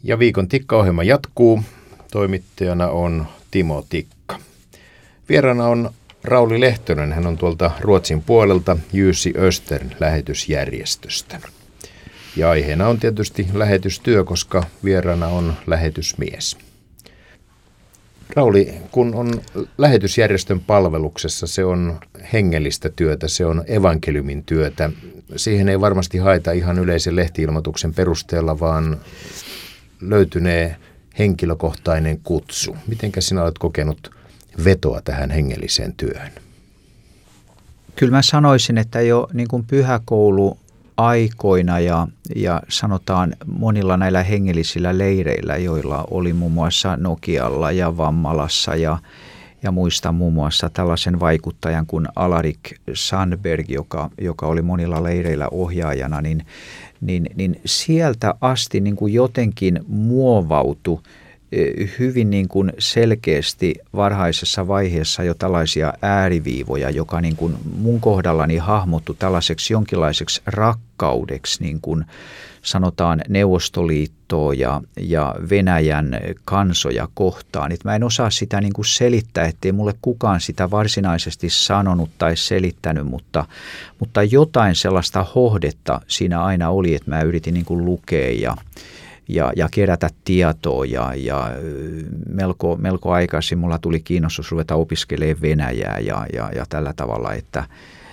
Ja viikon Tikka-ohjelma jatkuu. Toimittajana on Timo Tikka. Vieraana on Rauli Lehtonen. Hän on tuolta Ruotsin puolelta Jussi Östern lähetysjärjestöstä. Ja aiheena on tietysti lähetystyö, koska vieraana on lähetysmies. Rauli, kun on lähetysjärjestön palveluksessa, se on hengellistä työtä, se on evankeliumin työtä. Siihen ei varmasti haeta ihan yleisen lehti-ilmoituksen perusteella, vaan löytynee henkilökohtainen kutsu. Mitenkä sinä olet kokenut vetoa tähän hengelliseen työhön? Kyllä mä sanoisin, että jo niin kuin pyhäkouluaikoina ja sanotaan monilla näillä hengellisillä leireillä, joilla oli muun muassa Nokialla ja Vammalassa ja muistan muun muassa tällaisen vaikuttajan kuin Alarik Sandberg, joka oli monilla leireillä ohjaajana, niin sieltä asti niin kuin jotenkin muovautui hyvin niin kuin selkeästi varhaisessa vaiheessa jo tällaisia ääriviivoja, joka niin kuin mun kohdallani hahmottui tällaiseksi jonkinlaiseksi rakkaudeksi, niin kuin sanotaan Neuvostoliittoa ja Venäjän kansoja kohtaan. Et mä en osaa sitä niin kuin selittää, ettei mulle kukaan sitä varsinaisesti sanonut tai selittänyt, mutta jotain sellaista hohdetta siinä aina oli, että mä yritin niin kuin lukea ja kerätä tietoa ja melko aikaisin mulla tuli kiinnostus ruveta opiskelemaan Venäjää ja tällä tavalla, että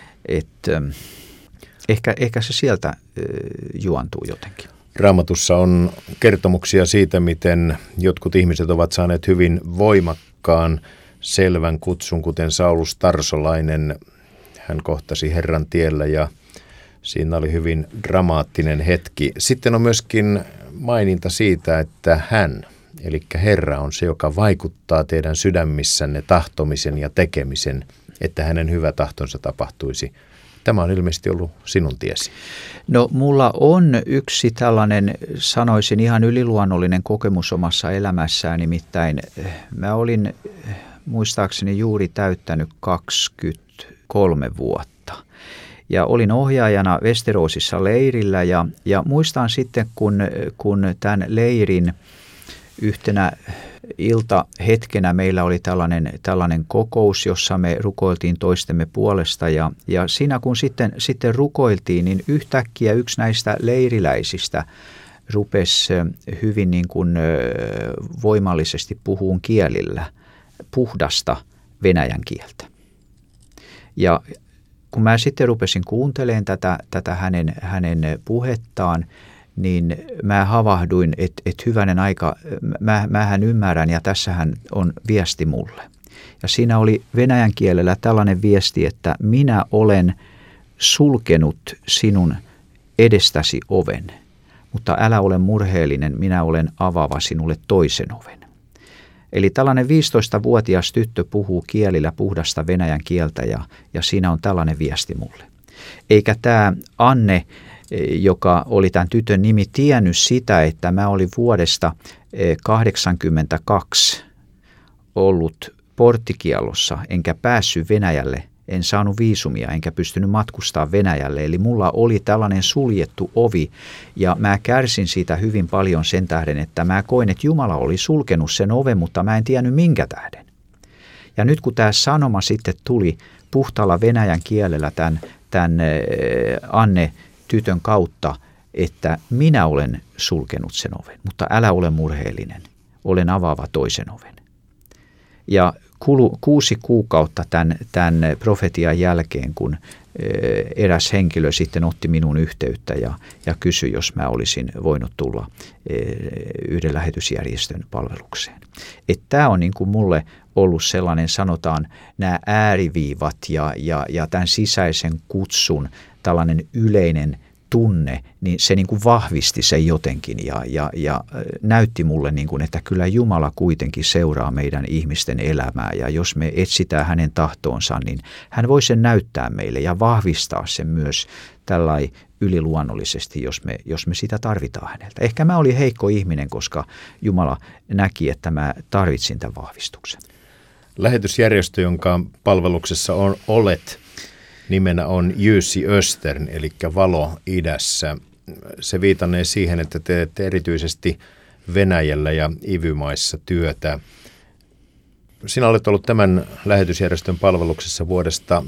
ehkä se sieltä juontuu jotenkin. Raamatussa on kertomuksia siitä, miten jotkut ihmiset ovat saaneet hyvin voimakkaan selvän kutsun, kuten Saulus Tarsolainen. Hän kohtasi Herran tiellä ja siinä oli hyvin dramaattinen hetki. Sitten on myöskin maininta siitä, että hän, eli Herra, on se, joka vaikuttaa teidän sydämissänne tahtomisen ja tekemisen, että hänen hyvä tahtonsa tapahtuisi. Tämä on ilmeisesti ollut sinun tiesi. No mulla on yksi tällainen, sanoisin ihan yliluonnollinen kokemus omassa elämässään, nimittäin mä olin muistaakseni juuri täyttänyt 23 vuotta. Ja olin ohjaajana Westerosissa leirillä ja muistan sitten, kun tämän leirin yhtenä iltahetkenä meillä oli tällainen kokous, jossa me rukoiltiin toistemme puolesta ja siinä kun sitten rukoiltiin, niin yhtäkkiä yksi näistä leiriläisistä rupesi hyvin niin kuin voimallisesti puhumaan kielillä puhdasta venäjän kieltä. Ja kun mä sitten rupesin kuuntelemaan tätä hänen puhettaan, niin mä havahduin, että hyvänen aika, mähän ymmärrän ja tässähän on viesti mulle. Ja siinä oli venäjän kielellä tällainen viesti, että minä olen sulkenut sinun edestäsi oven, mutta älä ole murheellinen, minä olen avaava sinulle toisen oven. Eli tällainen 15-vuotias tyttö puhuu kielillä puhdasta venäjän kieltä ja siinä on tällainen viesti mulle. Eikä tämä Anne, joka oli tämän tytön nimi, tiennyt sitä, että mä olin vuodesta 1982 ollut porttikiellossa, enkä päässyt Venäjälle, en saanut viisumia, enkä pystynyt matkustaa Venäjälle. Eli mulla oli tällainen suljettu ovi ja mä kärsin siitä hyvin paljon sen tähden, että mä koin, että Jumala oli sulkenut sen oven, mutta mä en tiennyt minkä tähden. Ja nyt kun tämä sanoma sitten tuli puhtaalla venäjän kielellä tämän Anne tytön kautta, että minä olen sulkenut sen oven, mutta älä ole murheellinen, olen avaava toisen oven. Ja 6 kuukautta tämän profetian jälkeen, kun eräs henkilö sitten otti minun yhteyttä ja kysyi, jos mä olisin voinut tulla yhden lähetysjärjestön palvelukseen. Tämä on niin kuin mulle ollut sellainen, sanotaan, nämä ääriviivat ja tämän sisäisen kutsun tällainen yleinen tunne, niin se niin kuin vahvisti sen jotenkin ja näytti mulle, niin kuin, että kyllä Jumala kuitenkin seuraa meidän ihmisten elämää ja jos me etsitään hänen tahtoonsa, niin hän voi sen näyttää meille ja vahvistaa sen myös tällai yliluonnollisesti, jos me sitä tarvitaan häneltä. Ehkä mä olin heikko ihminen, koska Jumala näki, että mä tarvitsin tämän vahvistuksen. Lähetysjärjestö, jonka palveluksessa olet, nimenä on Jussi Östern, eli Valo idässä. Se viitannee siihen, että te teette erityisesti Venäjällä ja IVY-maissa työtä. Sinä olet ollut tämän lähetysjärjestön palveluksessa vuodesta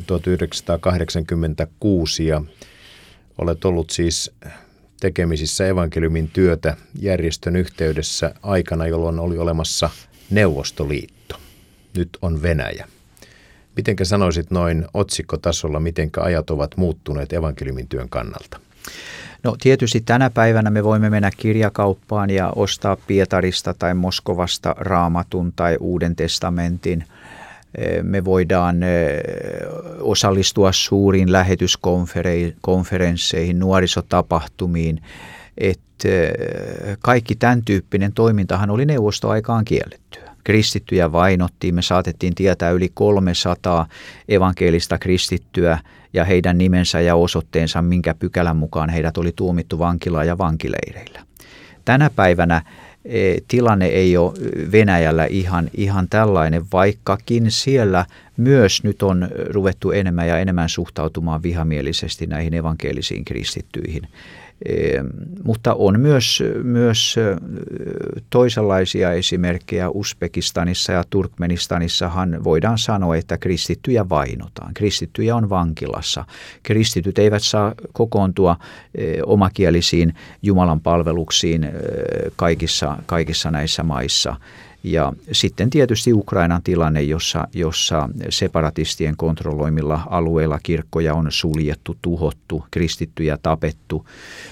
1986 ja olet ollut siis tekemisissä evankeliumin työtä järjestön yhteydessä aikana, jolloin oli olemassa Neuvostoliitto. Nyt on Venäjä. Mitenkä sanoisit noin otsikkotasolla, mitenkä ajat ovat muuttuneet evankeliumin työn kannalta? No tietysti tänä päivänä me voimme mennä kirjakauppaan ja ostaa Pietarista tai Moskovasta Raamatun tai Uuden testamentin. Me voidaan osallistua suuriin lähetyskonferensseihin, nuorisotapahtumiin. Että kaikki tämän tyyppinen toimintahan oli neuvostoaikaan kiellettyä. Kristittyjä vainottiin, me saatettiin tietää yli 300 evankelista kristittyä ja heidän nimensä ja osoitteensa, minkä pykälän mukaan heidät oli tuomittu vankilaan ja vankileireillä. Tänä päivänä tilanne ei ole Venäjällä ihan tällainen, vaikkakin siellä myös nyt on ruvettu enemmän ja enemmän suhtautumaan vihamielisesti näihin evankelisiin kristittyihin. Mutta on myös toisenlaisia esimerkkejä. Uzbekistanissa ja Turkmenistanissahan voidaan sanoa, että kristittyjä vainotaan. Kristittyjä on vankilassa. Kristityt eivät saa kokoontua omakielisiin Jumalan palveluksiin kaikissa näissä maissa. Ja sitten tietysti Ukrainan tilanne, jossa separatistien kontrolloimilla alueilla kirkkoja on suljettu, tuhottu, kristittyjä tapettu.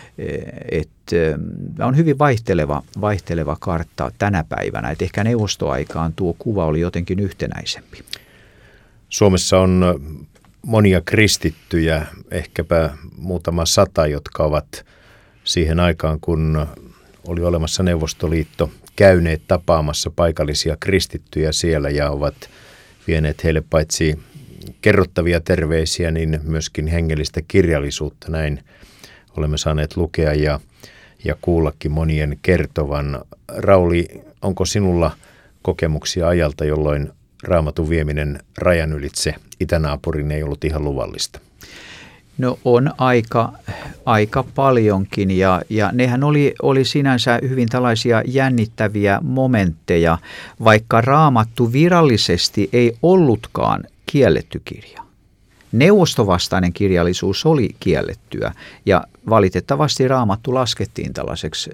On hyvin vaihteleva kartta tänä päivänä. Et ehkä neuvostoaikaan tuo kuva oli jotenkin yhtenäisempi. Suomessa on monia kristittyjä, ehkäpä muutama 100, jotka ovat siihen aikaan, kun oli olemassa Neuvostoliitto, käyneet tapaamassa paikallisia kristittyjä siellä ja ovat vieneet heille paitsi kerrottavia terveisiä, niin myöskin hengellistä kirjallisuutta. Näin olemme saaneet lukea ja kuullakin monien kertovan. Rauli, onko sinulla kokemuksia ajalta, jolloin Raamatun vieminen rajan ylitse itänaapurin ei ollut ihan luvallista? No on aika paljonkin ja nehän oli sinänsä hyvin tällaisia jännittäviä momentteja, vaikka Raamattu virallisesti ei ollutkaan kielletty kirja. Neuvostovastainen kirjallisuus oli kiellettyä ja valitettavasti Raamattu laskettiin tällaiseksi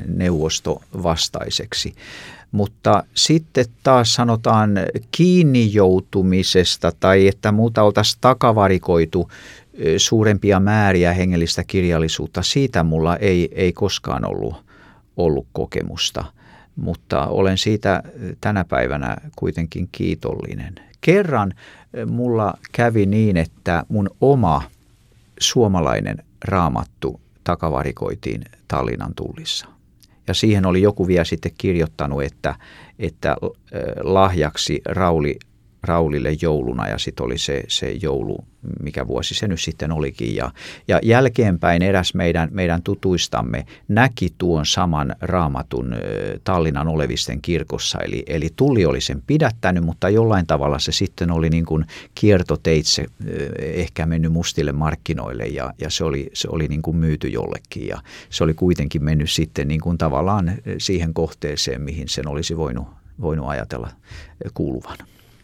neuvostovastaiseksi. Mutta sitten taas sanotaan kiinni joutumisesta tai että muuta oltaisiin takavarikoitu suurempia määriä hengellistä kirjallisuutta, siitä mulla ei koskaan ollut kokemusta, mutta olen siitä tänä päivänä kuitenkin kiitollinen. Kerran mulla kävi niin, että mun oma suomalainen raamattu takavarikoitiin Tallinnan tullissa. Ja siihen oli joku vielä sitten kirjoittanut, että lahjaksi Raulille jouluna ja sitten oli se joulu, mikä vuosi se nyt sitten olikin. Ja jälkeenpäin eräs meidän tutuistamme näki tuon saman raamatun Tallinnan Olevisten kirkossa. Eli tulli oli sen pidättänyt, mutta jollain tavalla se sitten oli niin kuin kiertoteitse ehkä mennyt mustille markkinoille ja se oli niin kuin myyty jollekin. Ja se oli kuitenkin mennyt sitten niin kuin tavallaan siihen kohteeseen, mihin sen olisi voinut ajatella kuuluvan.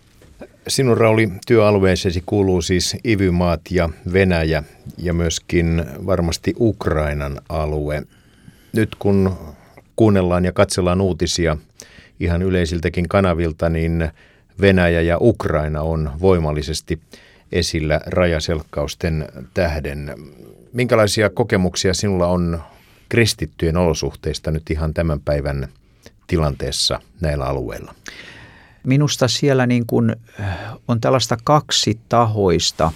Sinun, Rauli, työalueeseesi kuuluu siis IVY-maat ja Venäjä ja myöskin varmasti Ukrainan alue. Nyt kun kuunnellaan ja katsellaan uutisia ihan yleisiltäkin kanavilta, niin Venäjä ja Ukraina on voimallisesti esillä rajaselkkausten tähden. Minkälaisia kokemuksia sinulla on kristittyjen olosuhteista nyt ihan tämän päivän tilanteessa näillä alueilla? Minusta siellä niin kuin on tällaista kaksitahoista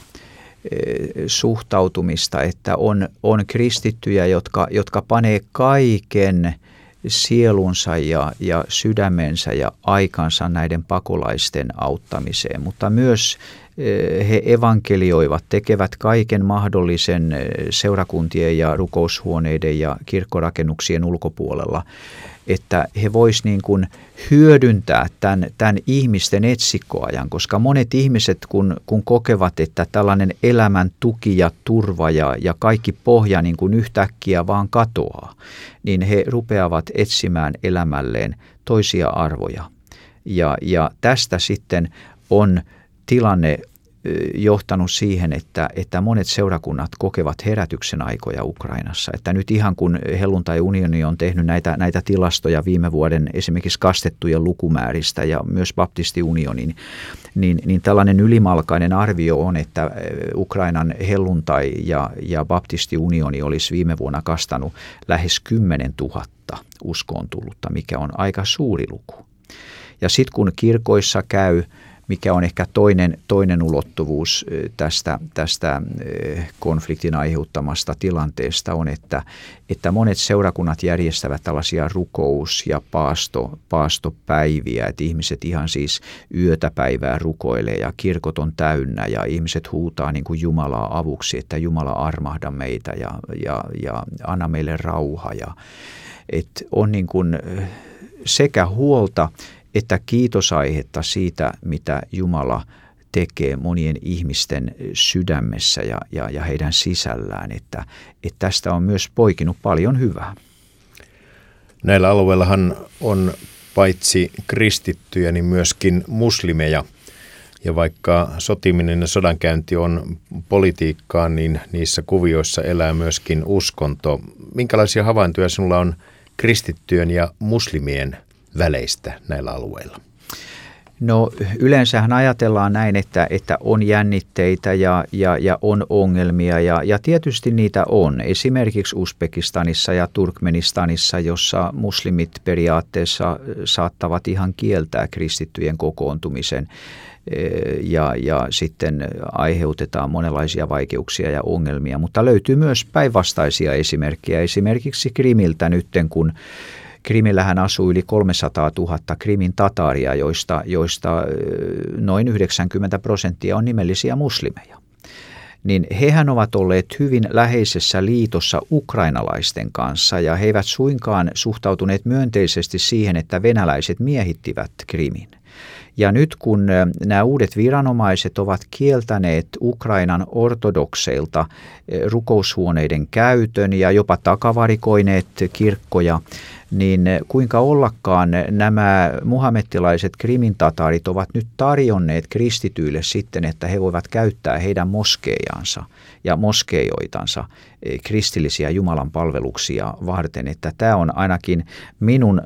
suhtautumista, että on kristittyjä, jotka panee kaiken sielunsa ja sydämensä ja aikansa näiden pakolaisten auttamiseen, mutta myös he evankelioivat, tekevät kaiken mahdollisen seurakuntien ja rukoushuoneiden ja kirkkorakennuksien ulkopuolella, että he vois niin kuin hyödyntää tämän ihmisten etsikkoajan, koska monet ihmiset, kun kokevat, että tällainen elämän tuki ja turva ja kaikki pohja niin kuin yhtäkkiä vaan katoaa, niin he rupeavat etsimään elämälleen toisia arvoja. Ja tästä sitten on tilanne johtanut siihen, että monet seurakunnat kokevat herätyksen aikoja Ukrainassa. Että nyt ihan kun Helluntai-unioni on tehnyt näitä tilastoja viime vuoden esimerkiksi kastettujen lukumääristä ja myös baptistiunioni, niin tällainen ylimalkainen arvio on, että Ukrainan helluntai ja baptistiunioni olisi viime vuonna kastanut lähes 10 000 uskoon tullutta, mikä on aika suuri luku. Ja sitten kun kirkoissa käy, mikä on ehkä toinen ulottuvuus tästä konfliktin aiheuttamasta tilanteesta on, että monet seurakunnat järjestävät tällaisia rukous- ja paastopäiviä, että ihmiset ihan siis yötä päivää rukoilee ja kirkot on täynnä ja ihmiset huutaa niin kuin Jumalaa avuksi, että Jumala armahda meitä ja anna meille rauha. Että on niin kuin sekä huolta että kiitosaihetta siitä, mitä Jumala tekee monien ihmisten sydämessä ja heidän sisällään, että tästä on myös poikinut paljon hyvää. Näillä alueillahan on paitsi kristittyjä, niin myöskin muslimeja. Ja vaikka sotiminen ja sodankäynti on politiikkaa, niin niissä kuvioissa elää myöskin uskonto. Minkälaisia havaintoja sinulla on kristittyjen ja muslimien väleistä näillä alueilla? No yleensähän ajatellaan näin, että on jännitteitä ja on ongelmia ja tietysti niitä on. Esimerkiksi Uzbekistanissa ja Turkmenistanissa, jossa muslimit periaatteessa saattavat ihan kieltää kristittyjen kokoontumisen ja sitten aiheutetaan monenlaisia vaikeuksia ja ongelmia. Mutta löytyy myös päinvastaisia esimerkkejä. Esimerkiksi Krimiltä nytten, kun Krimillähän asuu yli 300 000 Krimin tataaria, joista noin 90% on nimellisiä muslimeja. Niin hehän ovat olleet hyvin läheisessä liitossa ukrainalaisten kanssa ja he eivät suinkaan suhtautuneet myönteisesti siihen, että venäläiset miehittivät Krimin. Ja nyt kun nämä uudet viranomaiset ovat kieltäneet Ukrainan ortodokseilta rukoushuoneiden käytön ja jopa takavarikoineet kirkkoja, niin kuinka ollakaan nämä muhammettilaiset Krimin tataarit ovat nyt tarjonneet kristityille sitten, että he voivat käyttää heidän moskeijansa ja moskeijoitansa kristillisiä Jumalan palveluksia varten. Että tämä on ainakin minun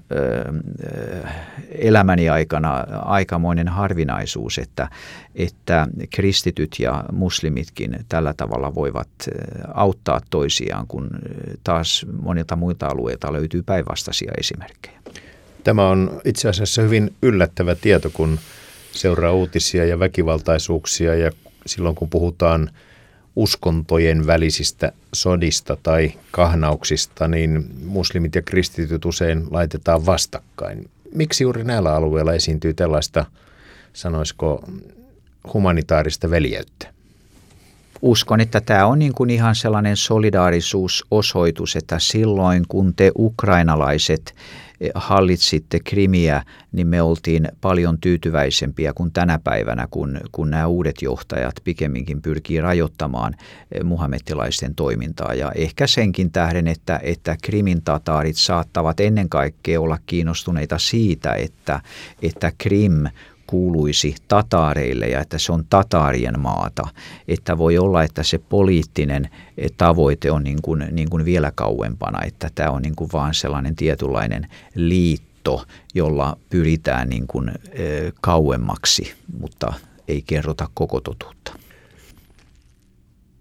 elämäni aikana aikamoinen harvinaisuus, että kristityt ja muslimitkin tällä tavalla voivat auttaa toisiaan, kun taas monilta muilta alueilta löytyy päinvastaisia esimerkkejä. Tämä on itse asiassa hyvin yllättävä tieto, kun seuraa uutisia ja väkivaltaisuuksia ja silloin kun puhutaan uskontojen välisistä sodista tai kahnauksista, niin muslimit ja kristityt usein laitetaan vastakkain. Miksi juuri näillä alueilla esiintyy tällaista, sanoisiko, humanitaarista veljeyttä? Uskon, että tämä on niin kuin ihan sellainen solidaarisuusosoitus, että silloin kun te ukrainalaiset hallitsitte Krimiä, niin me oltiin paljon tyytyväisempiä kuin tänä päivänä, kun nämä uudet johtajat pikemminkin pyrkii rajoittamaan muhammettilaisten toimintaa. Ja ehkä senkin tähden, että Krimin tataarit saattavat ennen kaikkea olla kiinnostuneita siitä, että Krim kuuluisi tataareille ja että se on tataarien maata, että voi olla, että se poliittinen tavoite on niin kuin vielä kauempana, että tämä on niin kuin vaan sellainen tietynlainen liitto, jolla pyritään niin kuin kauemmaksi, mutta ei kerrota koko totuutta.